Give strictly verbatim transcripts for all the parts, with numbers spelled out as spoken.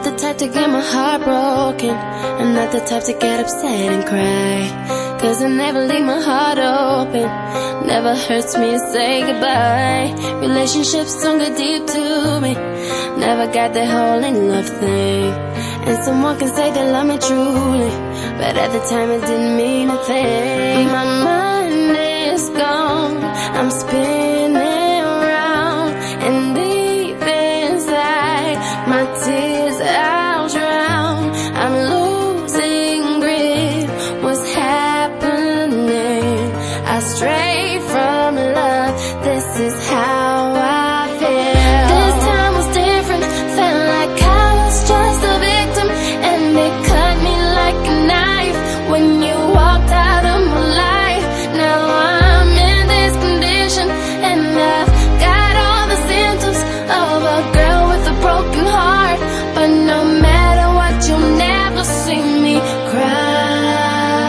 the type to get my heart broken. I'm not the type to get upset and cry, cause I never leave my heart open. Never hurts me to say goodbye. Relationships don't get deep to me. Never got that whole in love thing. And someone can say they love me truly, but at the time it didn't mean a thing. My mind is gone, I'm spinning around, and deep inside my tears I'll drown. I'm losing grip, what's happening? I strayed from love, this is how I feel. This time was different, felt like I was just a victim, and they cut me like a knife when you walked out of my life. Now I'm in this condition, and I've got all the symptoms of a girl with a broken heart. But no matter what, you'll never see me cry.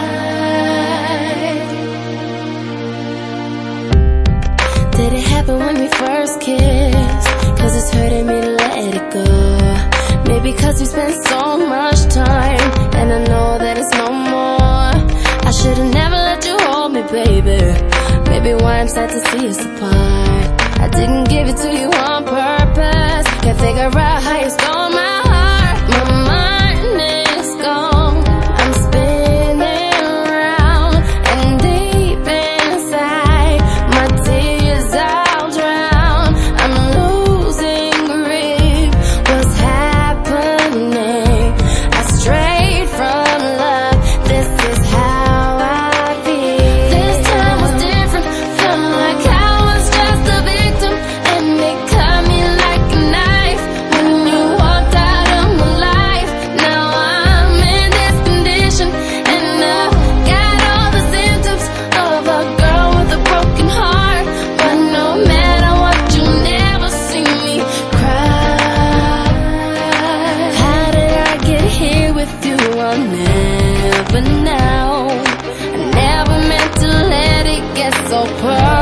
Did it happen when we first kissed? Cause it's hurting me to let it go. Maybe cause we spent so much time, and I know that it's no more. I should've never let you hold me, baby. Maybe why I'm sad to see us apart. I didn't give it to you on purpose. Can't figure out how you stole my heart. My mind is gone, I'm spinning around, and deep inside my tears I'll drown. I'm losing grip, what's happening? I strayed from love, this is how I feel. This time was different, felt like I was just a victim, and they cut me like a knife when you walked out of my life. Now I'm in this condition, and I've got all the symptoms of a girl with a broken heart. But no matter what, you'll never see me cry. How did I get here with you? I'll never know. I never meant to let it get so personal.